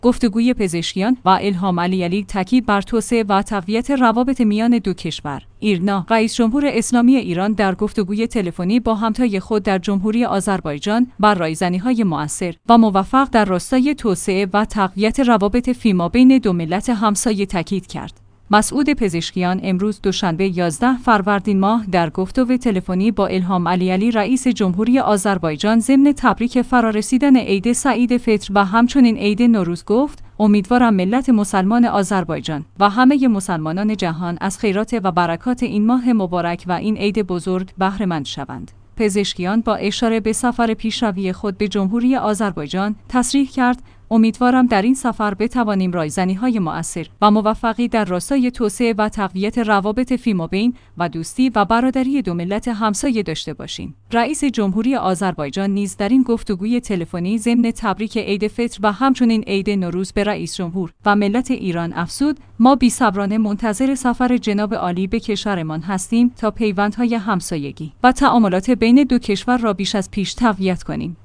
گفتگوی پزشکیان و الهام علیعلی تاکید بر توسعه و تقویت روابط میان دو کشور. ایرنا، رئیس جمهور اسلامی ایران در گفتگوی تلفنی با همتای خود در جمهوری آذربایجان بر رایزنی‌های مؤثر و موفق در راستای توسعه و تقویت روابط فیمابین دو ملت همسایه تاکید کرد. مسعود پزشکیان امروز دوشنبه 11 فروردین ماه در گفتگو تلفنی با الهام علیعلی رئیس جمهوری آذربایجان ضمن تبریک فرارسیدن عید سعید فطر و همچنین عید نوروز گفت: امیدوارم ملت مسلمان آذربایجان و همه مسلمانان جهان از خیرات و برکات این ماه مبارک و این عید بزرگ بهره مند شوند. پزشکیان با اشاره به سفر پیشروی خود به جمهوری آذربایجان تصریح کرد: امیدوارم در این سفر بتوانیم رایزنی‌های مؤثر و موفقی در راستای توسعه و تقویت روابط فیمابین و دوستی و برادری دو ملت همسایه داشته باشیم. رئیس جمهوری آذربایجان نیز در این گفتگوی تلفنی ضمن تبریک عید فطر و همچنین عید نوروز به رئیس جمهور و ملت ایران افزود: ما بی‌صبرانه منتظر سفر جناب عالی به کشورمان هستیم تا پیوندهای همسایگی و تعاملات بین دو کشور را بیش از پیش تقویت کنیم.